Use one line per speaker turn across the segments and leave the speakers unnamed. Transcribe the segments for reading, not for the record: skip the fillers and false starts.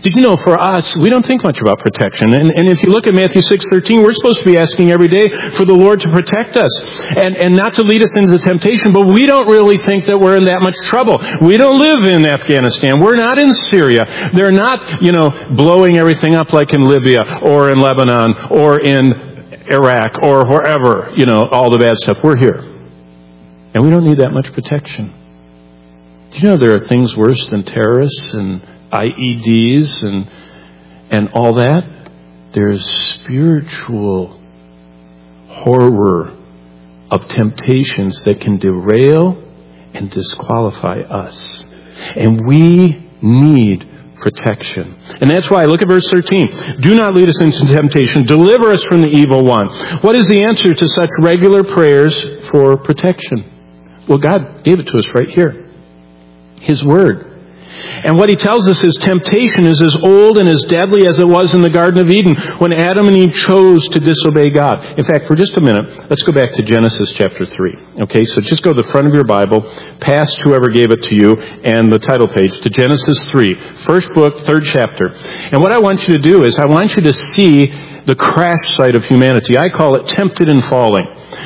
Did you know for us, we don't think much about protection. And if you look at Matthew 6:13, we're supposed to be asking every day for the Lord to protect us and not to lead us into temptation, but we don't really think that we're in that much trouble. We don't live in Afghanistan. We're not in Syria. They're not, blowing everything up like in Libya or in Lebanon or in Iraq or wherever, all the bad stuff. We're here. And we don't need that much protection. Do you know there are things worse than terrorists and IEDs and all that? There's spiritual horror of temptations that can derail and disqualify us. And we need protection. And that's why, look at verse 13. Do not lead us into temptation. Deliver us from the evil one. What is the answer to such regular prayers for protection? Well, God gave it to us right here. His Word. And what He tells us is temptation is as old and as deadly as it was in the Garden of Eden when Adam and Eve chose to disobey God. In fact, for just a minute, let's go back to Genesis chapter 3. Okay, so just go to the front of your Bible, past whoever gave it to you, and the title page to Genesis 3. First book, third chapter. And what I want you to do is I want you to see the crash site of humanity. I call it tempted and falling.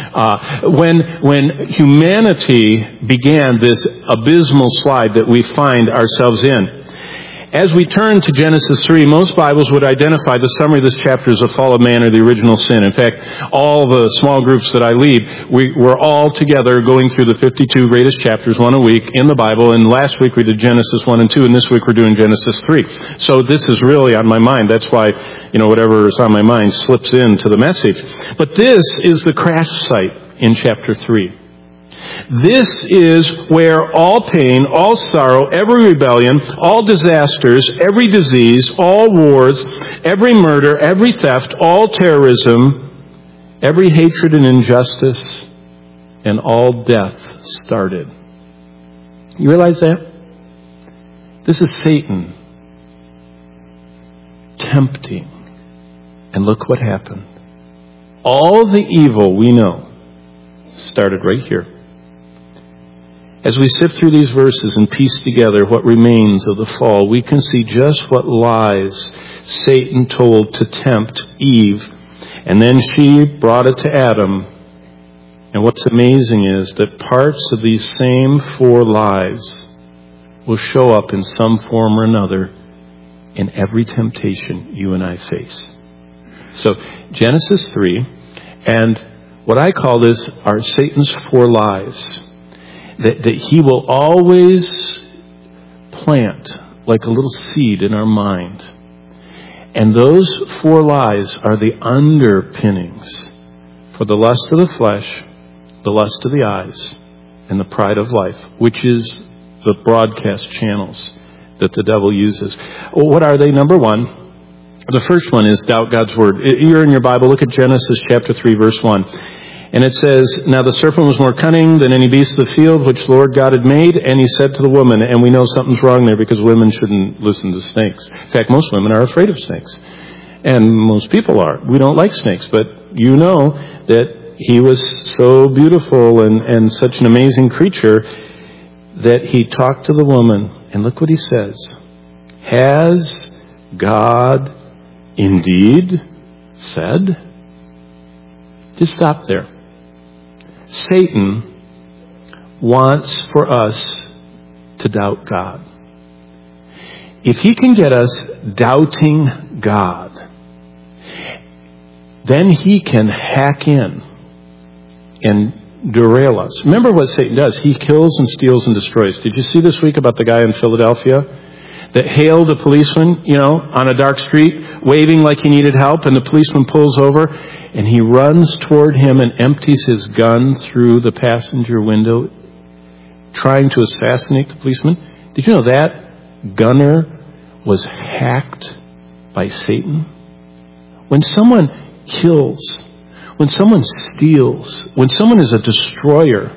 When humanity began this abysmal slide that we find ourselves in. As we turn to Genesis 3, most Bibles would identify the summary of this chapter as the fall of man or the original sin. In fact, all the small groups that I lead, we're all together going through the 52 greatest chapters, one a week in the Bible. And last week we did Genesis 1 and 2, and this week we're doing Genesis 3. So this is really on my mind. That's why, whatever is on my mind slips into the message. But this is the crash site in chapter 3. This is where all pain, all sorrow, every rebellion, all disasters, every disease, all wars, every murder, every theft, all terrorism, every hatred and injustice, and all death started. You realize that? This is Satan tempting. And look what happened. All the evil we know started right here. As we sift through these verses and piece together what remains of the fall, we can see just what lies Satan told to tempt Eve, and then she brought it to Adam. And what's amazing is that parts of these same four lies will show up in some form or another in every temptation you and I face. So, Genesis 3, and what I call this are Satan's four lies. That he will always plant like a little seed in our mind. And those four lies are the underpinnings for the lust of the flesh, the lust of the eyes, and the pride of life, which is the broadcast channels that the devil uses. Well, what are they? Number one, the first one is doubt God's word. You're in your Bible, look at Genesis chapter 3, verse 1. And it says, now the serpent was more cunning than any beast of the field which the Lord God had made. And he said to the woman, and we know something's wrong there because women shouldn't listen to snakes. In fact, most women are afraid of snakes. And most people are. We don't like snakes. But you know that he was so beautiful and such an amazing creature that he talked to the woman. And look what he says. Has God indeed said? Just stop there. Satan wants for us to doubt God. If he can get us doubting God, then he can hack in and derail us. Remember what Satan does. He kills and steals and destroys. Did you see this week about the guy in Philadelphia that hailed a policeman, on a dark street, waving like he needed help, and the policeman pulls over, and he runs toward him and empties his gun through the passenger window, trying to assassinate the policeman? Did you know that gunner was hacked by Satan? When someone kills, when someone steals, when someone is a destroyer,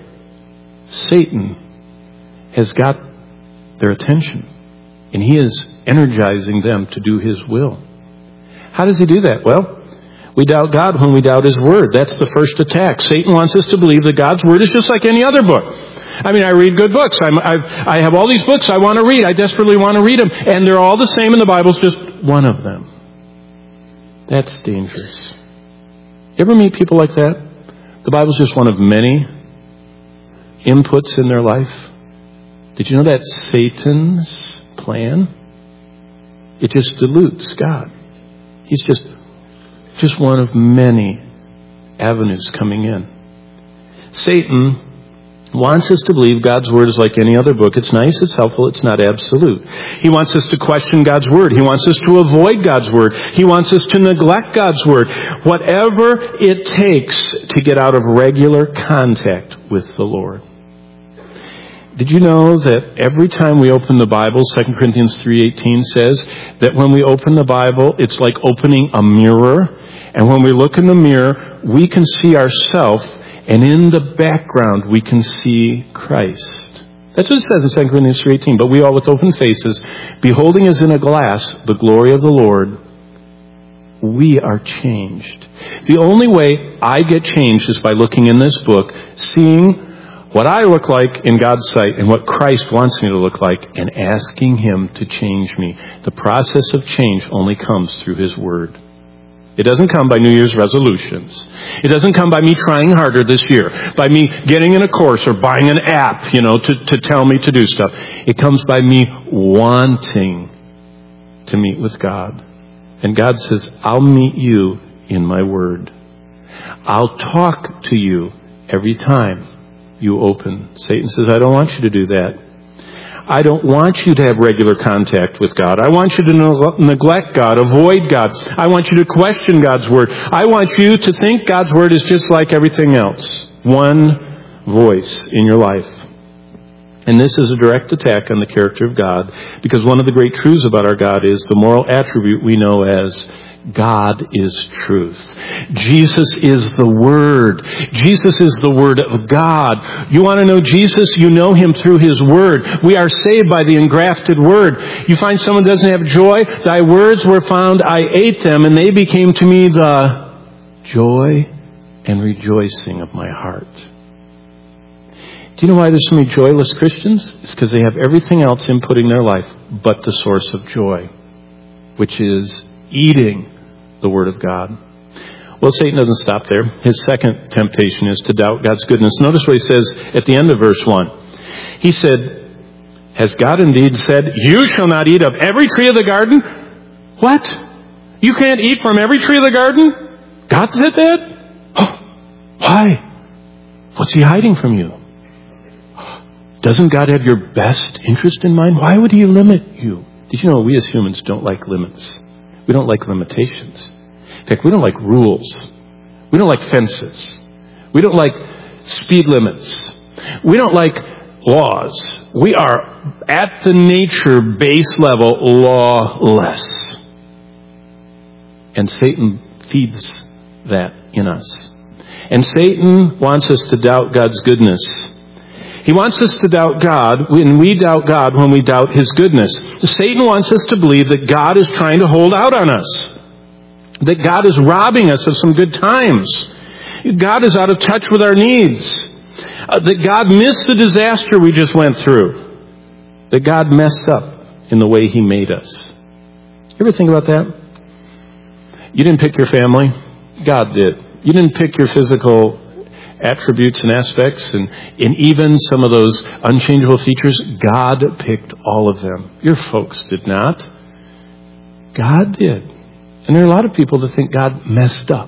Satan has got their attention. And he is energizing them to do his will. How does he do that? Well, we doubt God when we doubt his word. That's the first attack. Satan wants us to believe that God's word is just like any other book. I mean, I read good books. I have all these books I want to read. I desperately want to read them. And they're all the same and the Bible's just one of them. That's dangerous. You ever meet people like that? The Bible's just one of many inputs in their life. Did you know that's Satan's plan? It just dilutes God. He's just one of many avenues coming in. Satan wants us to believe God's Word is like any other book. It's nice, it's helpful, it's not absolute. He wants us to question God's Word. He wants us to avoid God's Word. He wants us to neglect God's Word. Whatever it takes to get out of regular contact with the Lord. Did you know that every time we open the Bible, 2 Corinthians 3:18 says that when we open the Bible, it's like opening a mirror. And when we look in the mirror, we can see ourselves, and in the background, we can see Christ. That's what it says in 2 Corinthians 3:18. But we all with open faces, beholding as in a glass the glory of the Lord, we are changed. The only way I get changed is by looking in this book, seeing what I look like in God's sight and what Christ wants me to look like, and asking Him to change me. The process of change only comes through His Word. It doesn't come by New Year's resolutions. It doesn't come by me trying harder this year, by me getting in a course or buying an app, to tell me to do stuff. It comes by me wanting to meet with God. And God says, I'll meet you in my Word. I'll talk to you every time you open. Satan says, I don't want you to do that. I don't want you to have regular contact with God. I want you to neglect God, avoid God. I want you to question God's Word. I want you to think God's Word is just like everything else. One voice in your life. And this is a direct attack on the character of God, because one of the great truths about our God is the moral attribute we know as God is truth. Jesus is the Word. Jesus is the Word of God. You want to know Jesus? You know Him through His Word. We are saved by the engrafted Word. You find someone doesn't have joy? Thy words were found, I ate them, and they became to me the joy and rejoicing of my heart. Do you know why there's so many joyless Christians? It's because they have everything else inputting their life but the source of joy, which is eating the Word of God. Well, Satan doesn't stop there. His second temptation is to doubt God's goodness. Notice what he says at the end of verse 1. He said, has God indeed said, you shall not eat of every tree of the garden? What? You can't eat from every tree of the garden? God said that? Oh, why? What's He hiding from you? Doesn't God have your best interest in mind? Why would He limit you? Did you know we as humans don't like limits? We don't like limitations. In fact, we don't like rules. We don't like fences. We don't like speed limits. We don't like laws. We are, at the nature base level, lawless. And Satan feeds that in us. And Satan wants us to doubt God's goodness. He wants us to doubt God when we doubt God, when we doubt His goodness. Satan wants us to believe that God is trying to hold out on us. That God is robbing us of some good times. God is out of touch with our needs. That God missed the disaster we just went through. That God messed up in the way He made us. You ever think about that? You didn't pick your family. God did. You didn't pick your physical attributes and aspects and even some of those unchangeable features. God picked all of them. Your folks did not. God did. And there are a lot of people that think God messed up.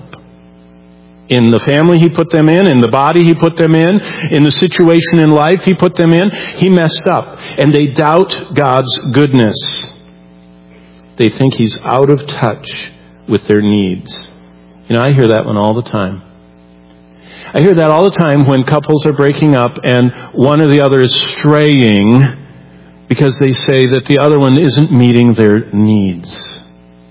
In the family He put them in the body He put them in the situation in life He put them in, He messed up. And they doubt God's goodness. They think He's out of touch with their needs. I hear that one all the time. I hear that all the time when couples are breaking up and one or the other is straying because they say that the other one isn't meeting their needs.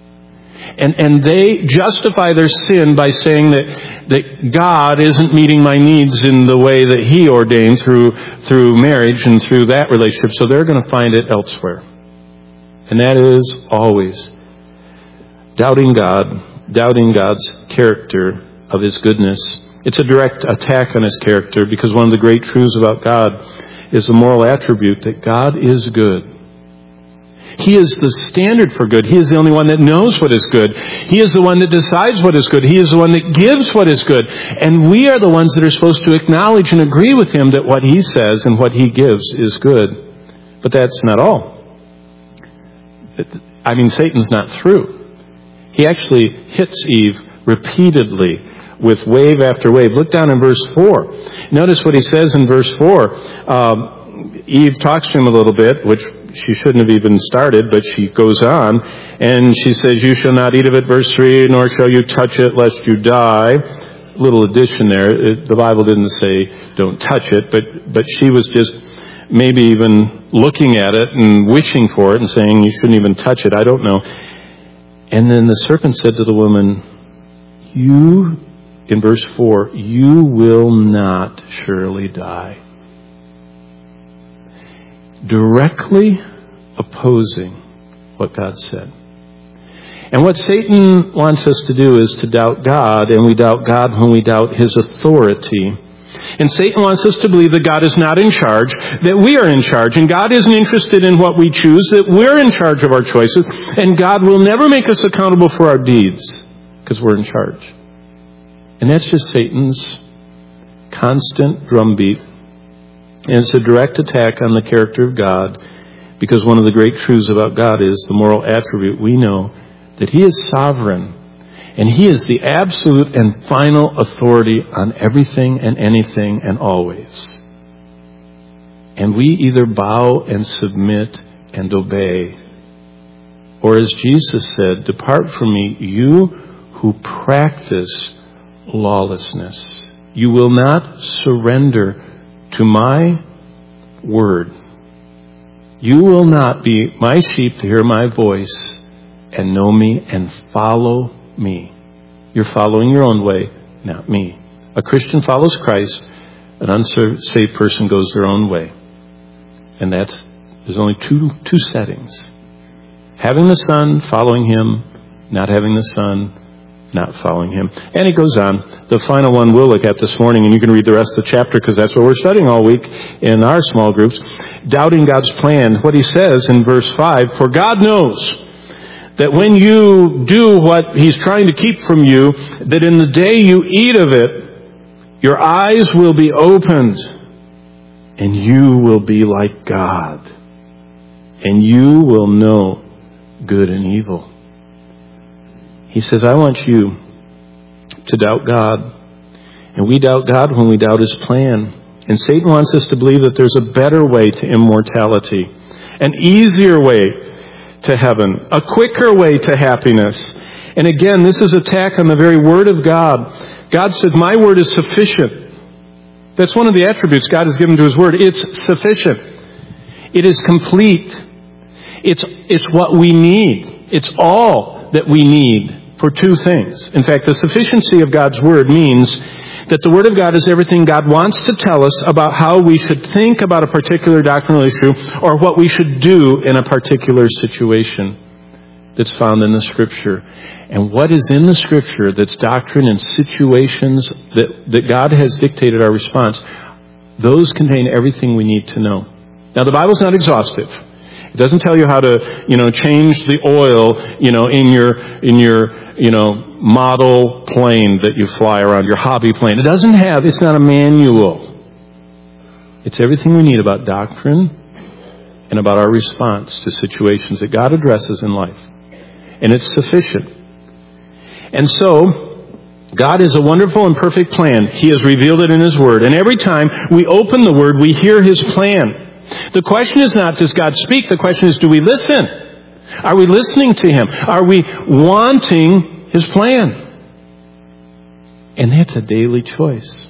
And they justify their sin by saying that God isn't meeting my needs in the way that He ordained through marriage and through that relationship, so they're going to find it elsewhere. And that is always doubting God, doubting God's character of His goodness. It's a direct attack on His character, because one of the great truths about God is the moral attribute that God is good. He is the standard for good. He is the only one that knows what is good. He is the one that decides what is good. He is the one that gives what is good. And we are the ones that are supposed to acknowledge and agree with Him that what He says and what He gives is good. But that's not all. Satan's not through. He actually hits Eve repeatedly with wave after wave. Look down in verse 4. Notice what he says in verse 4. Eve talks to him a little bit, which she shouldn't have even started, but she goes on, and she says, "You shall not eat of it," verse 3, "nor shall you touch it, lest you die." Little addition there. The Bible didn't say don't touch it, but she was just maybe even looking at it and wishing for it and saying you shouldn't even touch it. I don't know. And then the serpent said to the woman, "You," in verse 4, "you will not surely die." Directly opposing what God said. And what Satan wants us to do is to doubt God, and we doubt God when we doubt His authority. And Satan wants us to believe that God is not in charge, that we are in charge, and God isn't interested in what we choose, that we're in charge of our choices, and God will never make us accountable for our deeds, because we're in charge. And that's just Satan's constant drumbeat. And it's a direct attack on the character of God, because one of the great truths about God is the moral attribute. We know that He is sovereign, and He is the absolute and final authority on everything and anything and always. And we either bow and submit and obey, or as Jesus said, "Depart from me, you who practice lawlessness." You will not surrender to my word. You will not be my sheep to hear my voice and know me and follow me. You're following your own way, not me. A Christian follows Christ. An unsaved person goes their own way. And there's only two settings. Having the Son, following Him. Not having the Son, not following Him. And he goes on. The final one we'll look at this morning, and you can read the rest of the chapter because that's what we're studying all week in our small groups. Doubting God's plan. What he says in verse 5, "For God knows that when you do what He's trying to keep from you, that in the day you eat of it, your eyes will be opened, and you will be like God, and you will know good and evil." He says, I want you to doubt God. And we doubt God when we doubt His plan. And Satan wants us to believe that there's a better way to immortality, an easier way to heaven, a quicker way to happiness. And again, this is an attack on the very Word of God. God said, "My Word is sufficient." That's one of the attributes God has given to His Word. It's sufficient. It is complete. It's what we need. It's all that we need for two things. In fact, the sufficiency of God's Word means that the Word of God is everything God wants to tell us about how we should think about a particular doctrinal issue or what we should do in a particular situation that's found in the Scripture. And what is in the Scripture that's doctrine and situations that God has dictated our response, those contain everything we need to know. Now, the Bible's not exhaustive. It doesn't tell you how to, change the oil, in your, model plane that you fly around, your hobby plane. It's not a manual. It's everything we need about doctrine and about our response to situations that God addresses in life. And it's sufficient. And so, God is a wonderful and perfect plan. He has revealed it in His Word. And every time we open the Word, we hear His plan. The question is not, does God speak? The question is, do we listen? Are we listening to Him? Are we wanting His plan? And that's a daily choice.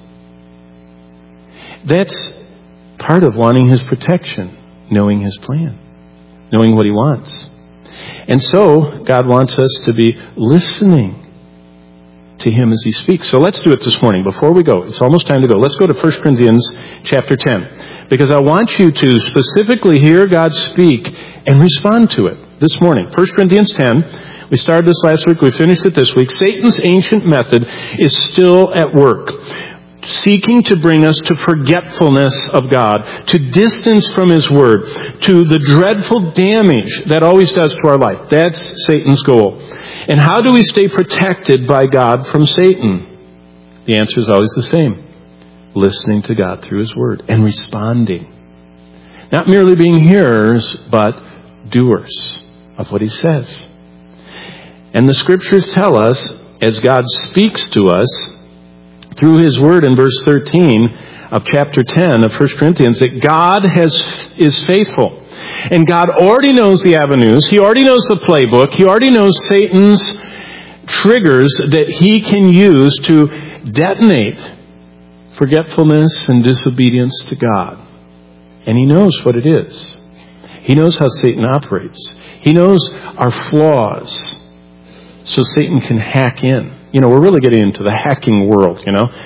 That's part of wanting His protection, knowing His plan, knowing what He wants. And so, God wants us to be listening to Him as He speaks. So let's do it this morning. Before we go, it's almost time to go. Let's go to 1 Corinthians chapter 10. Because I want you to specifically hear God speak and respond to it this morning. 1 Corinthians 10. We started this last week. We finished it this week. Satan's ancient method is still at work seeking to bring us to forgetfulness of God, to distance from His Word, to the dreadful damage that always does to our life. That's Satan's goal. And how do we stay protected by God from Satan? The answer is always the same. Listening to God through His Word and responding. Not merely being hearers, but doers of what He says. And the Scriptures tell us, as God speaks to us through His Word in verse 13 of chapter 10 of 1 Corinthians, that God is faithful. And God already knows the avenues. He already knows the playbook. He already knows Satan's triggers that he can use to detonate forgetfulness and disobedience to God. And He knows what it is. He knows how Satan operates. He knows our flaws, so Satan can hack in. We're really getting into the hacking world,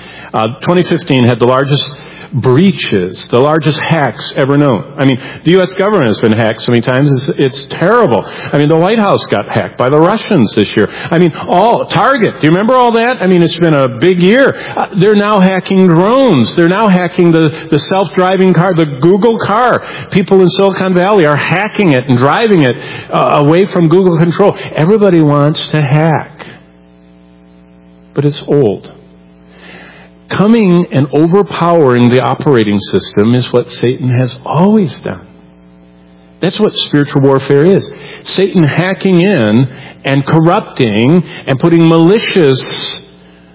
2015 had the largest breaches, the largest hacks ever known. The U.S. government has been hacked so many times, it's terrible. The White House got hacked by the Russians this year. Target, do you remember all that? It's been a big year. They're now hacking drones. They're now hacking the self-driving car, the Google car. People in Silicon Valley are hacking it and driving it away from Google control. Everybody wants to hack. But it's old. Coming and overpowering the operating system is what Satan has always done. That's what spiritual warfare is. Satan hacking in and corrupting and putting malicious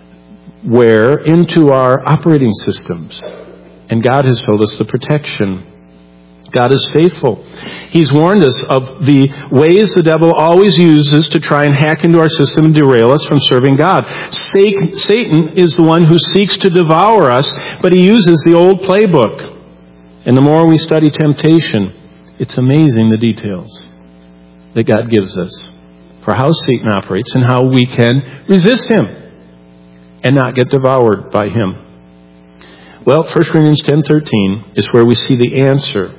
ware into our operating systems. And God has told us the protection. God is faithful. He's warned us of the ways the devil always uses to try and hack into our system and derail us from serving God. Satan is the one who seeks to devour us, but he uses the old playbook. And the more we study temptation, it's amazing the details that God gives us for how Satan operates and how we can resist him and not get devoured by him. Well, 1 Corinthians 10:13 is where we see the answer.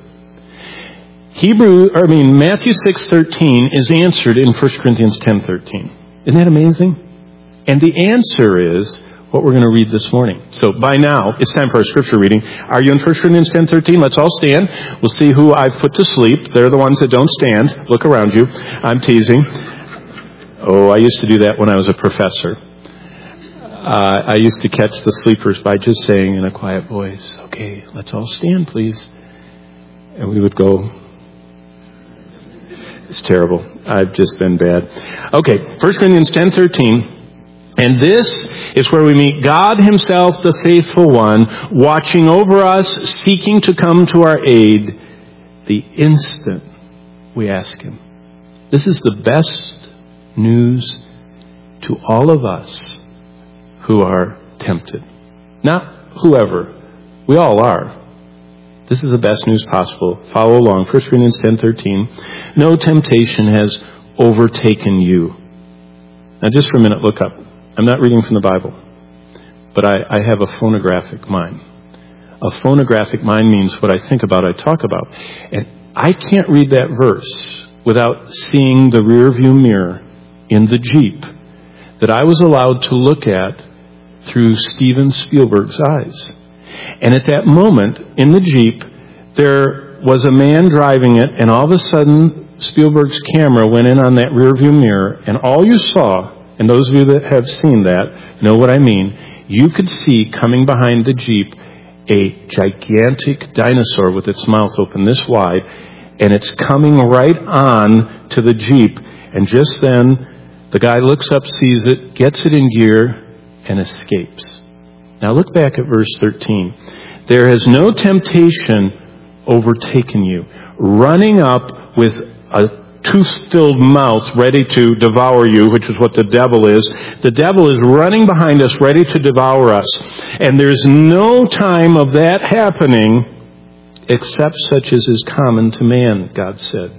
Matthew 6:13 is answered in 1 Corinthians 10:13. Isn't that amazing? And the answer is what we're going to read this morning. So by now, it's time for our scripture reading. Are you in 1 Corinthians 10:13? Let's all stand. We'll see who I've put to sleep. They're the ones that don't stand. Look around you. I'm teasing. Oh, I used to do that when I was a professor. I used to catch the sleepers by just saying in a quiet voice, "Okay, let's all stand, please." And we would go. It's terrible. I've just been bad. Okay, 1 Corinthians 10:13. And this is where we meet God himself, the faithful one, watching over us, seeking to come to our aid the instant we ask him. This is the best news to all of us who are tempted. Not whoever. We all are. This is the best news possible. Follow along. 1 Corinthians 10:13. No temptation has overtaken you. Now just for a minute, look up. I'm not reading from the Bible, but I have a phonographic mind. A phonographic mind means what I think about, I talk about. And I can't read that verse without seeing the rear view mirror in the Jeep that I was allowed to look at through Steven Spielberg's eyes. And at that moment, in the Jeep, there was a man driving it, and all of a sudden, Spielberg's camera went in on that rearview mirror, and all you saw, and those of you that have seen that know what I mean, you could see coming behind the Jeep a gigantic dinosaur with its mouth open this wide, and it's coming right on to the Jeep. And just then, the guy looks up, sees it, gets it in gear, and escapes. Now look back at verse 13. There has no temptation overtaken you, running up with a tooth-filled mouth ready to devour you, which is what the devil is. The devil is running behind us, ready to devour us. And there's no time of that happening except such as is common to man, God said.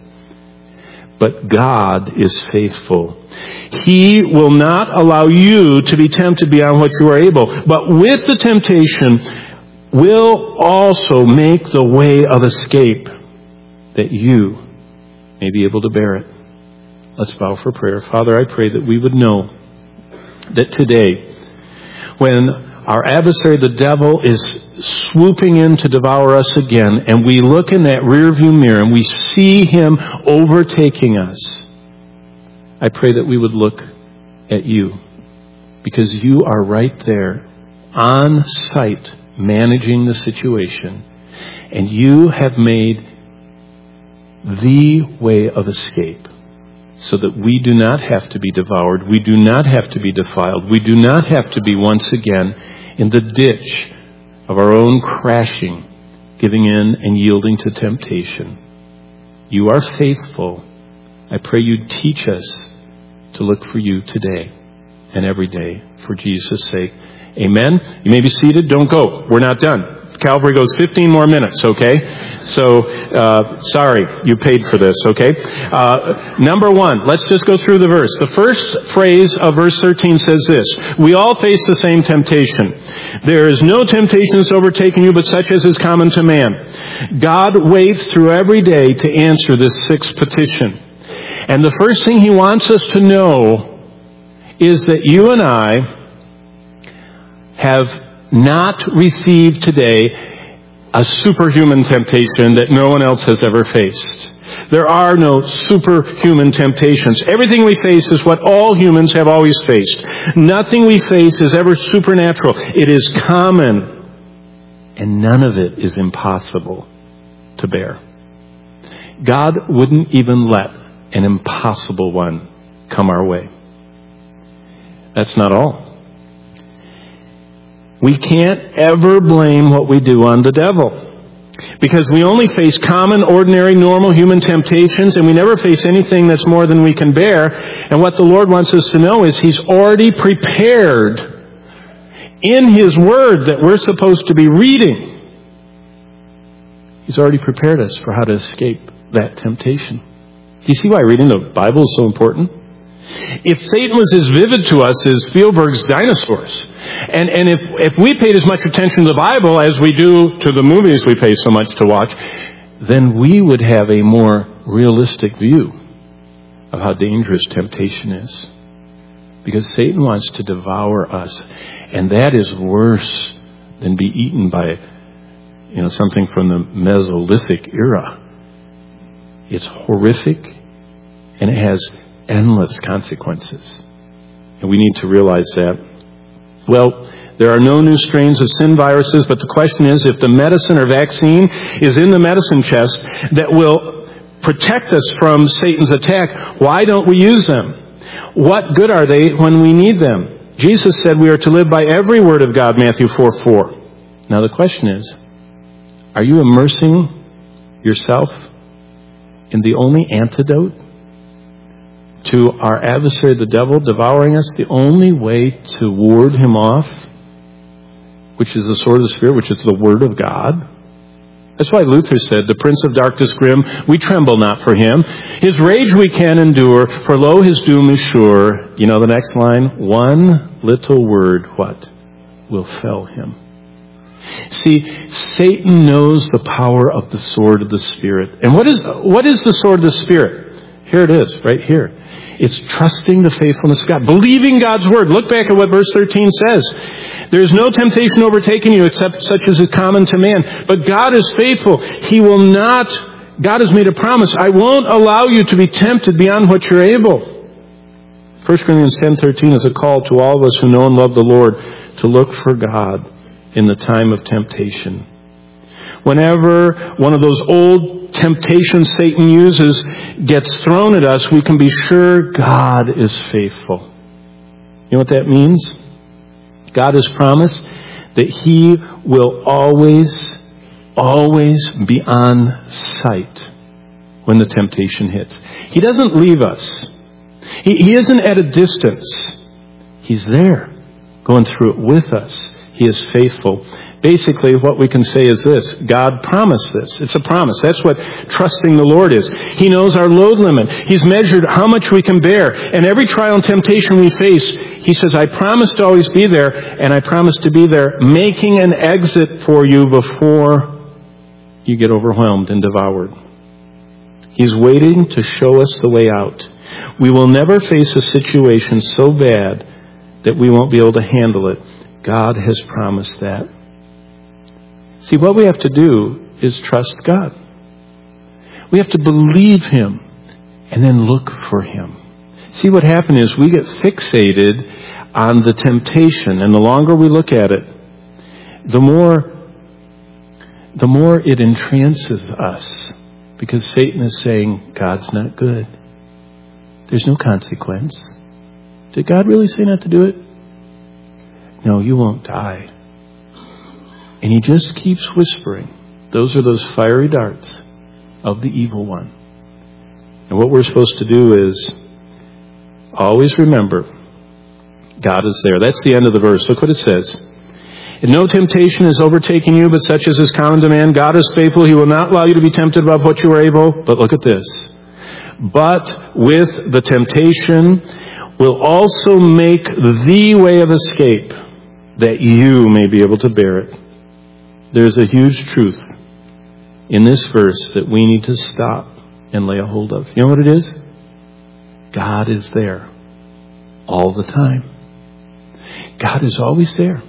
But God is faithful. He will not allow you to be tempted beyond what you are able, but with the temptation will also make the way of escape that you may be able to bear it. Let's bow for prayer. Father, I pray that we would know that today, when our adversary, the devil, is swooping in to devour us again, and we look in that rearview mirror and we see him overtaking us, I pray that we would look at you, because you are right there on site managing the situation, and you have made the way of escape so that we do not have to be devoured, we do not have to be defiled, we do not have to be once again in the ditch of our own crashing, giving in and yielding to temptation. You are faithful. I pray you teach us to look for you today and every day for Jesus' sake. Amen. You may be seated. Don't go. We're not done. Calvary goes 15 more minutes, okay? So, sorry, you paid for this, okay? Number one, let's just go through the verse. The first phrase of verse 13 says this: we all face the same temptation. There is no temptation that's overtaken you but such as is common to man. God waits through every day to answer this sixth petition. And the first thing he wants us to know is that you and I have not received today a superhuman temptation that no one else has ever faced. There are no superhuman temptations. Everything we face is what all humans have always faced. Nothing we face is ever supernatural. It is common, and none of it is impossible to bear. God wouldn't even let an impossible one come our way. That's not all. We can't ever blame what we do on the devil, because we only face common, ordinary, normal human temptations, and we never face anything that's more than we can bear. And what the Lord wants us to know is He's already prepared in His Word that we're supposed to be reading. He's already prepared us for how to escape that temptation. Do you see why reading the Bible is so important? If Satan was as vivid to us as Spielberg's dinosaurs, and if we paid as much attention to the Bible as we do to the movies we pay so much to watch, then we would have a more realistic view of how dangerous temptation is. Because Satan wants to devour us, and that is worse than be eaten by, something from the Mesolithic era. It's horrific, and it has endless consequences. And we need to realize that. Well, there are no new strains of sin viruses, but the question is, if the medicine or vaccine is in the medicine chest that will protect us from Satan's attack, why don't we use them? What good are they when we need them? Jesus said we are to live by every word of God, Matthew 4:4. Now the question is, are you immersing yourself in the only antidote to our adversary, the devil, devouring us, the only way to ward him off, which is the sword of the Spirit, which is the Word of God? That's why Luther said, the Prince of Darkness grim, we tremble not for him. His rage we can endure, for lo, his doom is sure. You know the next line? One little word, what? Will fell him. See, Satan knows the power of the sword of the Spirit. And what is the sword of the Spirit? Here it is, right here. It's trusting the faithfulness of God, believing God's Word. Look back at what verse 13 says. There is no temptation overtaking you except such as is common to man. But God is faithful. He will not, God has made a promise. I won't allow you to be tempted beyond what you're able. 1 Corinthians 10:13 is a call to all of us who know and love the Lord to look for God in the time of temptation. Whenever one of those old temptations Satan uses gets thrown at us, we can be sure God is faithful. You know what that means? God has promised that He will always be on sight when the temptation hits. He doesn't leave us. He isn't at a distance. He's there, going through it with us. He is faithful. Basically, what we can say is this: God promised this. It's a promise. That's what trusting the Lord is. He knows our load limit. He's measured how much we can bear. And every trial and temptation we face, He says, I promise to always be there, and I promise to be there, making an exit for you before you get overwhelmed and devoured. He's waiting to show us the way out. We will never face a situation so bad that we won't be able to handle it. God has promised that. See, what we have to do is trust God. We have to believe Him and then look for Him. See, what happens is we get fixated on the temptation, and the longer we look at it, the more it entrances us, because Satan is saying, God's not good. There's no consequence. Did God really say not to do it? No, you won't die. And he just keeps whispering. Those are those fiery darts of the evil one. And what we're supposed to do is always remember God is there. That's the end of the verse. Look what it says. And no temptation is overtaking you, but such as is common to man. God is faithful. He will not allow you to be tempted above what you are able. But look at this. But with the temptation will also make the way of escape, that you may be able to bear it. There's a huge truth in this verse that we need to stop and lay a hold of. You know what it is? God is there all the time. God is always there.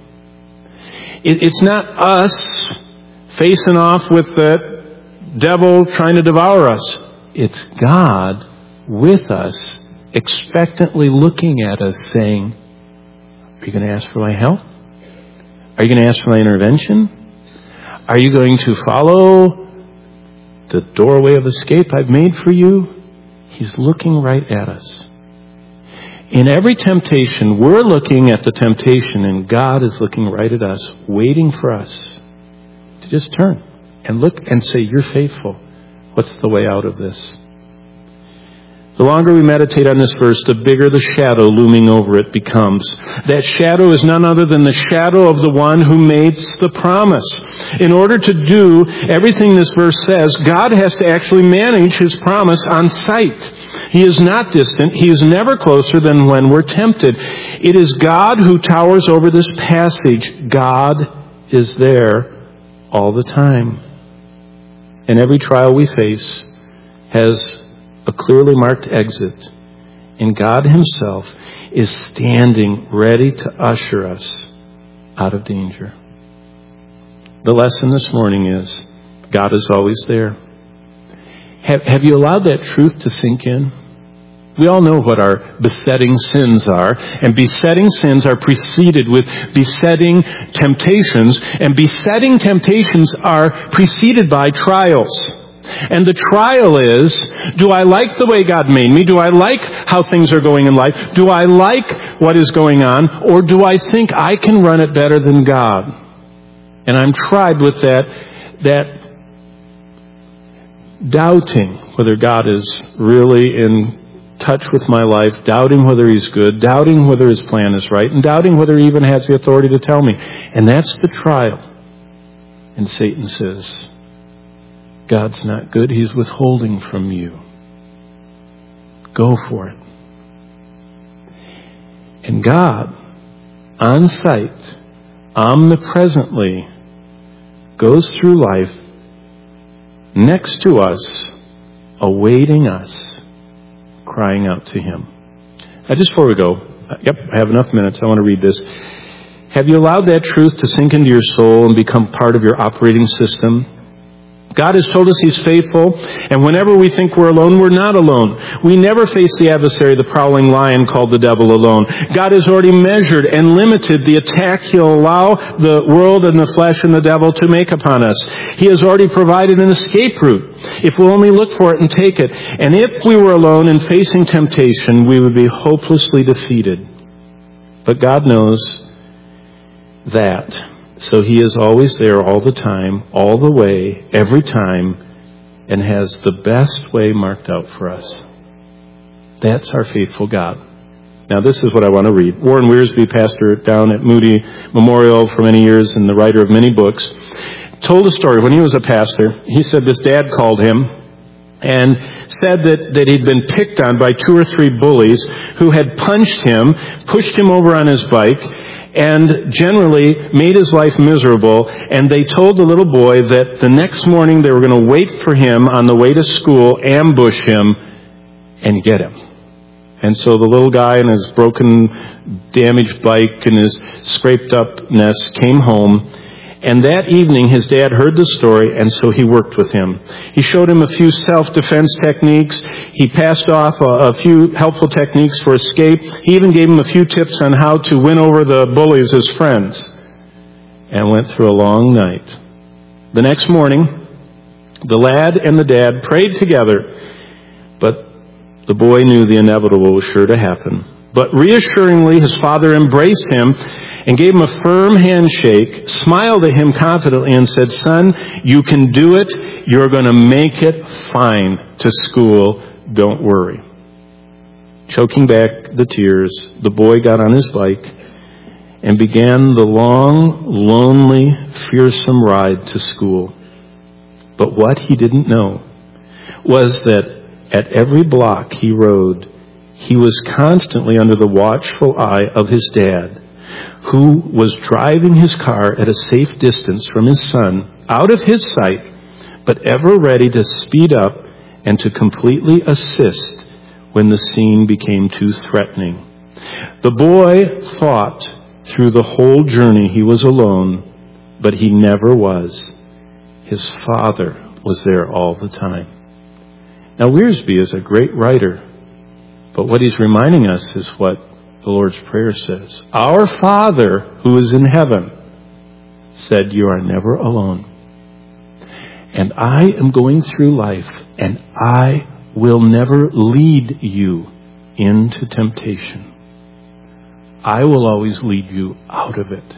It's not us facing off with the devil trying to devour us. It's God with us, expectantly looking at us saying, are you going to ask for my help? Are you going to ask for my intervention? Are you going to follow the doorway of escape I've made for you? He's looking right at us. In every temptation, we're looking at the temptation, and God is looking right at us, waiting for us to just turn and look and say, you're faithful. What's the way out of this? The longer we meditate on this verse, the bigger the shadow looming over it becomes. That shadow is none other than the shadow of the one who makes the promise. In order to do everything this verse says, God has to actually manage His promise on sight. He is not distant. He is never closer than when we're tempted. It is God who towers over this passage. God is there all the time. And every trial we face has a clearly marked exit. And God Himself is standing ready to usher us out of danger. The lesson this morning is God is always there. Have you allowed that truth to sink in? We all know what our besetting sins are, and besetting sins are preceded with besetting temptations, and besetting temptations are preceded by trials. And the trial is, do I like the way God made me? Do I like how things are going in life? Do I like what is going on? Or do I think I can run it better than God? And I'm tried with that doubting whether God is really in touch with my life, doubting whether He's good, doubting whether His plan is right, and doubting whether He even has the authority to tell me. And that's the trial. And Satan says, God's not good. He's withholding from you. Go for it. And God, on sight, omnipresently, goes through life next to us, awaiting us, crying out to Him. Now, just before we go, I have enough minutes. I want to read this. Have you allowed that truth to sink into your soul and become part of your operating system? God has told us He's faithful, and whenever we think we're alone, we're not alone. We never face the adversary, the prowling lion called the devil, alone. God has already measured and limited the attack He'll allow the world and the flesh and the devil to make upon us. He has already provided an escape route, if we'll only look for it and take it. And if we were alone and facing temptation, we would be hopelessly defeated. But God knows that. So He is always there all the time, all the way, every time, and has the best way marked out for us. That's our faithful God. Now, this is what I want to read. Warren Wiersbe, pastor down at Moody Memorial for many years and the writer of many books, told a story. When he was a pastor, he said this dad called him and said that he'd been picked on by 2 or 3 bullies who had punched him, pushed him over on his bike, and generally made his life miserable. And they told the little boy that the next morning they were going to wait for him on the way to school, ambush him, and get him. And so the little guy in his broken, damaged bike and his scraped upness came home. And that evening, his dad heard the story, and so he worked with him. He showed him a few self-defense techniques. He passed off a few helpful techniques for escape. He even gave him a few tips on how to win over the bullies as friends. And went through a long night. The next morning, the lad and the dad prayed together, but the boy knew the inevitable was sure to happen. But reassuringly, his father embraced him and gave him a firm handshake, smiled at him confidently, and said, "Son, you can do it. You're going to make it fine to school. Don't worry." Choking back the tears, the boy got on his bike and began the long, lonely, fearsome ride to school. But what he didn't know was that at every block he rode, he was constantly under the watchful eye of his dad, who was driving his car at a safe distance from his son, out of his sight, but ever ready to speed up and to completely assist when the scene became too threatening. The boy thought through the whole journey he was alone, but he never was. His father was there all the time. Now, Wiersbe is a great writer, but what he's reminding us is what the Lord's Prayer says. Our Father who is in heaven said, "You are never alone. And I am going through life, and I will never lead you into temptation. I will always lead you out of it.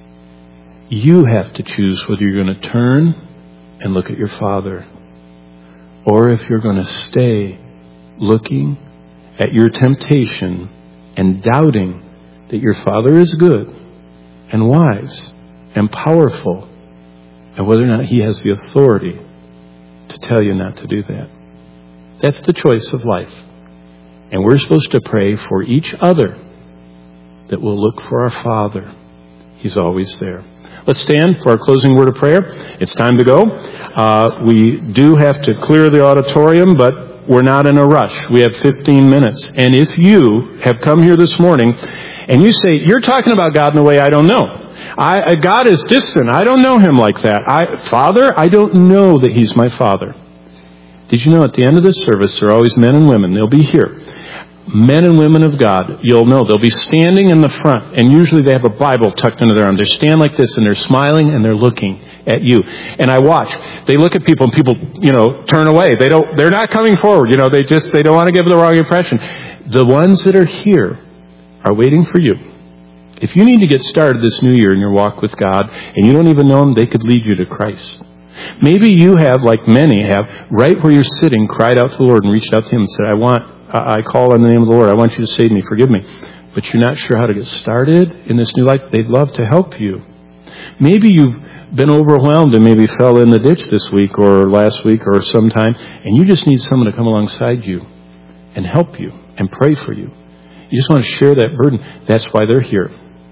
You have to choose whether you're going to turn and look at your Father, or if you're going to stay looking at your temptation and doubting that your Father is good and wise and powerful, and whether or not He has the authority to tell you not to do that." That's the choice of life. And we're supposed to pray for each other that we'll look for our Father. He's always there. Let's stand for our closing word of prayer. It's time to go. We do have to clear the auditorium, but we're not in a rush. We have 15 minutes. And if you have come here this morning and you say, "You're talking about God in a way I don't know. God is distant. I don't know Him like that. Father, I don't know that He's my Father." Did you know at the end of this service, there are always men and women. They'll be here. Men and women of God, you'll know. They'll be standing in the front, and usually they have a Bible tucked under their arm. They stand like this, and they're smiling, and they're looking at you. And I watch. They look at people, and people, turn away. They're not coming forward. They don't want to give the wrong impression. The ones that are here are waiting for you. If you need to get started this new year in your walk with God, and you don't even know Him, they could lead you to Christ. Maybe you have, like many have, right where you're sitting, cried out to the Lord and reached out to Him and said, I call on the name of the Lord. I want you to save me. Forgive me. But you're not sure how to get started in this new life. They'd love to help you. Maybe you've been overwhelmed and maybe fell in the ditch this week or last week or sometime, and you just need someone to come alongside you and help you and pray for you. You just want to share that burden. That's why they're here.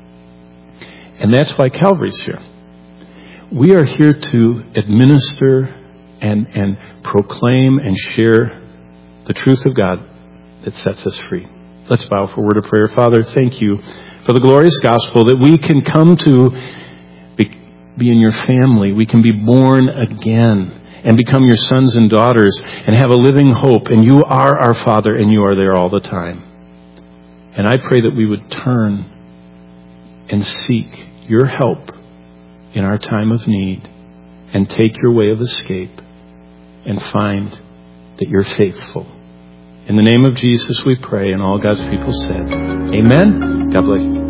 And that's why Calvary's here. We are here to administer and proclaim and share the truth of God that sets us free. Let's bow for a word of prayer. Father, thank you for the glorious gospel that we can come to be in your family. We can be born again and become your sons and daughters and have a living hope. And you are our Father, and you are there all the time. And I pray that we would turn and seek your help in our time of need and take your way of escape and find that you're faithful. In the name of Jesus we pray, and all God's people said, Amen. God bless you.